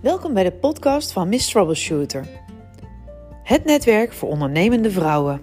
Welkom bij de podcast van Miss Troubleshooter. Het netwerk voor ondernemende vrouwen.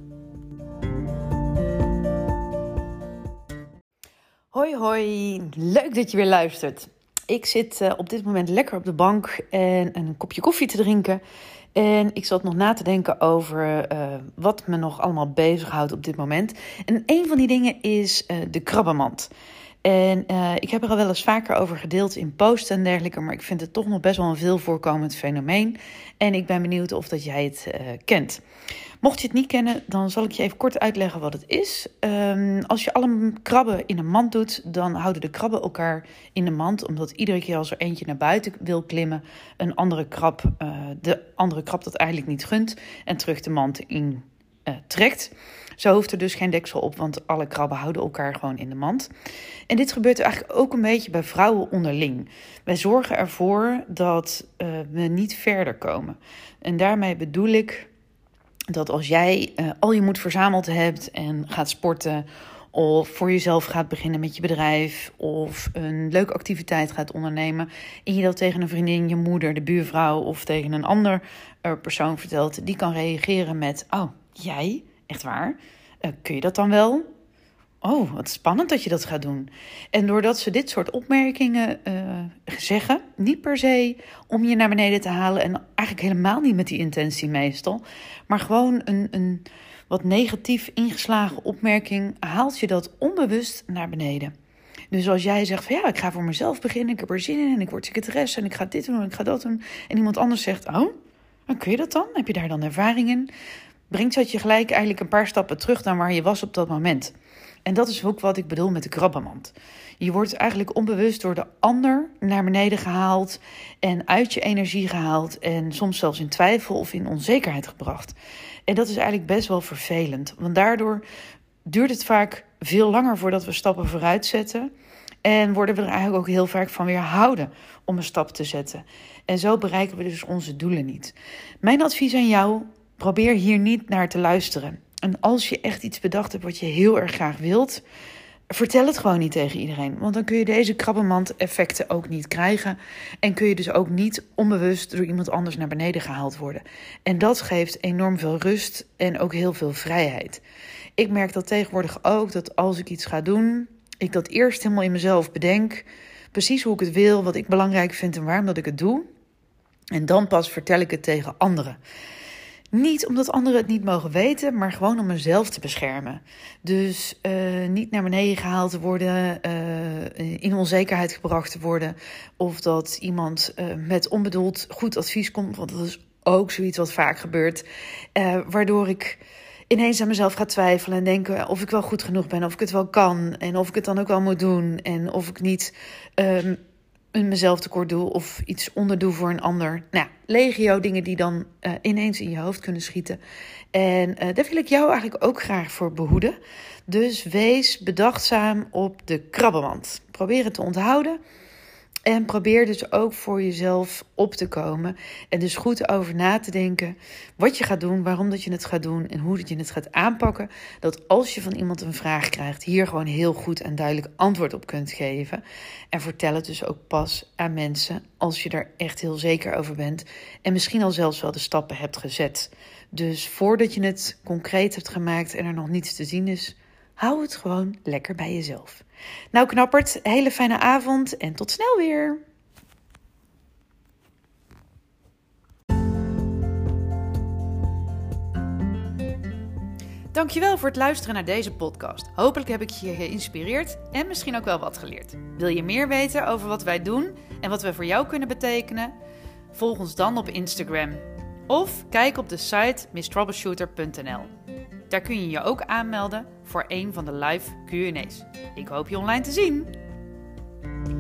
Hoi hoi, leuk dat je weer luistert. Ik zit op dit moment lekker op de bank en een kopje koffie te drinken. En ik zat nog na te denken over wat me nog allemaal bezighoudt op dit moment. En een van die dingen is de krabbenmand. En ik heb er al wel eens vaker over gedeeld in posts en dergelijke, maar ik vind het toch nog best wel een veel voorkomend fenomeen. En ik ben benieuwd of dat jij het kent. Mocht je het niet kennen, dan zal ik je even kort uitleggen wat het is. Als je alle krabben in een mand doet, dan houden de krabben elkaar in de mand. Omdat iedere keer als er eentje naar buiten wil klimmen, de andere krab dat eigenlijk niet gunt en terug de mand in trekt. Zo hoeft er dus geen deksel op, want alle krabben houden elkaar gewoon in de mand. En dit gebeurt eigenlijk ook een beetje bij vrouwen onderling. Wij zorgen ervoor dat we niet verder komen. En daarmee bedoel ik dat als jij al je moed verzameld hebt en gaat sporten, of voor jezelf gaat beginnen met je bedrijf, of een leuke activiteit gaat ondernemen, en je dat tegen een vriendin, je moeder, de buurvrouw of tegen een ander persoon vertelt, die kan reageren met: oh, jij? Echt waar? Kun je dat dan wel? Oh, wat spannend dat je dat gaat doen. En doordat ze dit soort opmerkingen zeggen, niet per se om je naar beneden te halen en eigenlijk helemaal niet met die intentie meestal, maar gewoon een wat negatief ingeslagen opmerking, haalt je dat onbewust naar beneden. Dus als jij zegt van ja, ik ga voor mezelf beginnen, ik heb er zin in en ik word secretaresse en ik ga dit doen en ik ga dat doen, en iemand anders zegt: oh, kun je dat dan? Heb je daar dan ervaring in? Brengt dat je gelijk eigenlijk een paar stappen terug naar waar je was op dat moment. En dat is ook wat ik bedoel met de krabbenmand. Je wordt eigenlijk onbewust door de ander naar beneden gehaald en uit je energie gehaald en soms zelfs in twijfel of in onzekerheid gebracht. En dat is eigenlijk best wel vervelend, want daardoor duurt het vaak veel langer voordat we stappen vooruit zetten en worden we er eigenlijk ook heel vaak van weerhouden om een stap te zetten. En zo bereiken we dus onze doelen niet. Mijn advies aan jou: probeer hier niet naar te luisteren. En als je echt iets bedacht hebt wat je heel erg graag wilt, vertel het gewoon niet tegen iedereen. Want dan kun je deze krabbenmand-effecten ook niet krijgen. En kun je dus ook niet onbewust door iemand anders naar beneden gehaald worden. En dat geeft enorm veel rust en ook heel veel vrijheid. Ik merk dat tegenwoordig ook, dat als ik iets ga doen, ik dat eerst helemaal in mezelf bedenk. Precies hoe ik het wil, wat ik belangrijk vind en waarom dat ik het doe. En dan pas vertel ik het tegen anderen. Niet omdat anderen het niet mogen weten, maar gewoon om mezelf te beschermen. Dus niet naar beneden gehaald te worden, in onzekerheid gebracht te worden. Of dat iemand met onbedoeld goed advies komt, want dat is ook zoiets wat vaak gebeurt. Waardoor ik ineens aan mezelf ga twijfelen en denken of ik wel goed genoeg ben, of ik het wel kan. En of ik het dan ook wel moet doen en of ik niet mezelf tekort doe of iets onderdoe voor een ander. Nou, legio dingen die dan ineens in je hoofd kunnen schieten. En daar wil ik jou eigenlijk ook graag voor behoeden. Dus wees bedachtzaam op de krabbenmand. Probeer het te onthouden. En probeer dus ook voor jezelf op te komen. En dus goed over na te denken wat je gaat doen, waarom dat je het gaat doen en hoe dat je het gaat aanpakken. Dat als je van iemand een vraag krijgt, hier gewoon heel goed en duidelijk antwoord op kunt geven. En vertel het dus ook pas aan mensen als je er echt heel zeker over bent. En misschien al zelfs wel de stappen hebt gezet. Dus voordat je het concreet hebt gemaakt en er nog niets te zien is, hou het gewoon lekker bij jezelf. Nou knappert, hele fijne avond en tot snel weer. Dankjewel voor het luisteren naar deze podcast. Hopelijk heb ik je geïnspireerd en misschien ook wel wat geleerd. Wil je meer weten over wat wij doen en wat we voor jou kunnen betekenen? Volg ons dan op Instagram. Of kijk op de site misstroubleshooter.nl. Daar kun je je ook aanmelden voor een van de live Q&A's. Ik hoop je online te zien!